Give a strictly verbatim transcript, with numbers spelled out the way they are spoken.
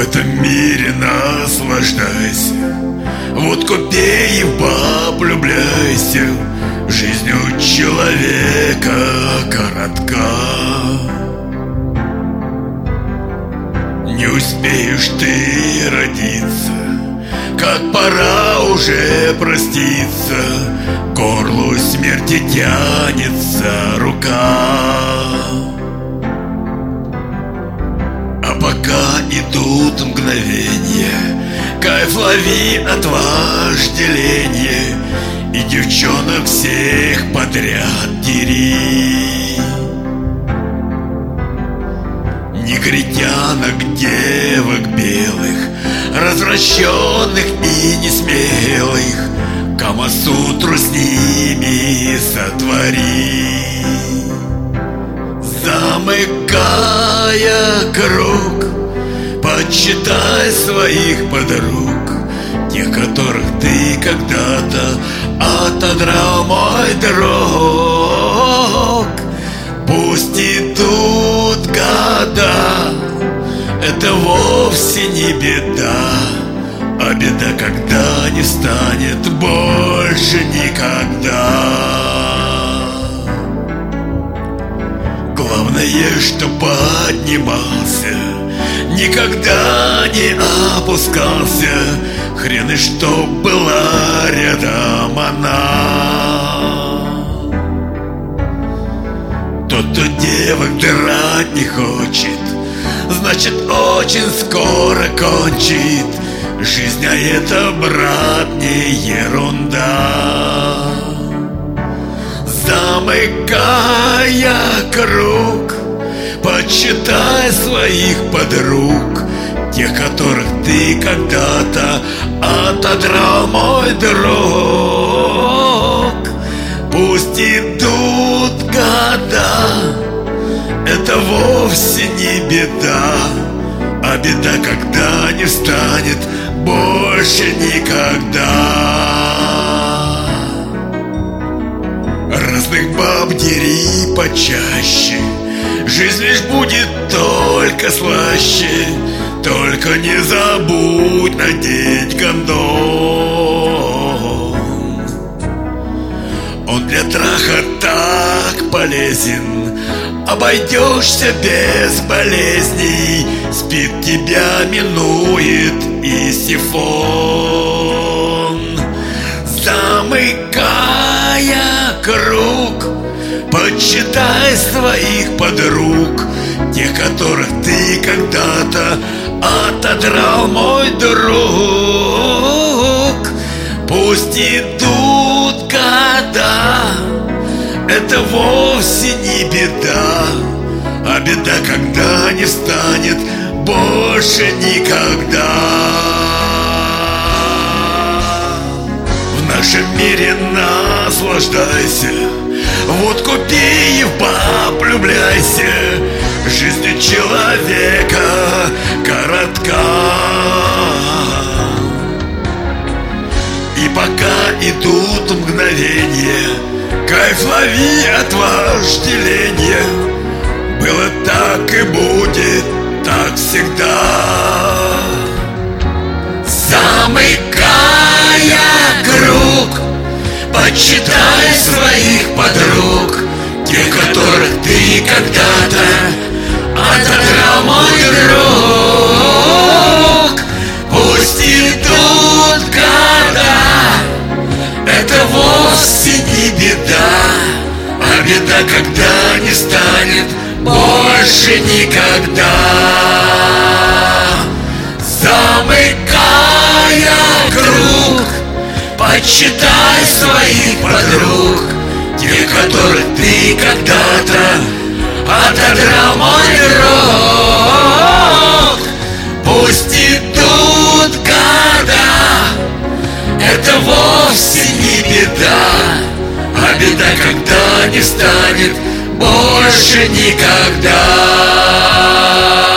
этом мире наслаждайся, водку пей и влюбляйся. Жизнь у человека коротка. Не успеешь ты родиться, как пора уже проститься. К горлу смерти тянется рука. А пока идут мгновенья, кайф лови от вожделения. И девчонок всех подряд дери. Негритянок, девок белых, развращенных и несмелых, Камасутру с ними сотвори. Замыкая круг, подсчитай своих подруг, тех, которых ты когда-то отодрал, мой друг. Пусть идут года, это вовсе не беда, а беда, когда не станет больше никогда. Главное, что поднимался, никогда не опускался. Хрен и что была рядом она. Тот, кто девок драть не хочет, значит очень скоро кончит. Жизнь, а это, брат, не ерунда. Замыкая круг, подсчитай своих подруг, тех, которых ты когда-то отодрал, мой друг. Пусть идут года, это вовсе не беда, а беда, когда не встанет больше никогда. Разных баб дери почаще, жизнь лишь будет только слаще. Только не забудь надеть гондон. Он для траха так полезен, обойдешься без болезней. Спит тебя, минует и сифон. Замыкая круг, подсчитай своих подруг, тех, которых ты когда-то отодрал, мой друг. Пусть идут года, это вовсе не беда, а беда, когда не станет больше никогда. В нашем мире наслаждайся, водку пей и влюбляйся. Жизнь человека коротка. И пока идут мгновения, кайф лови от вожделения. Было так и будет так всегда. Замыкая круг, подсчитай своих подруг, тех, которых ты когда-то отодрал, мой друг. Пусть идут года, это вовсе не беда, а беда, когда не станет больше никогда. Замыкая круг, подсчитай своих подруг, тех, которых ты когда-то отодрал, мой друг. Пусть идут года, это вовсе не беда, а беда, когда не станет больше никогда.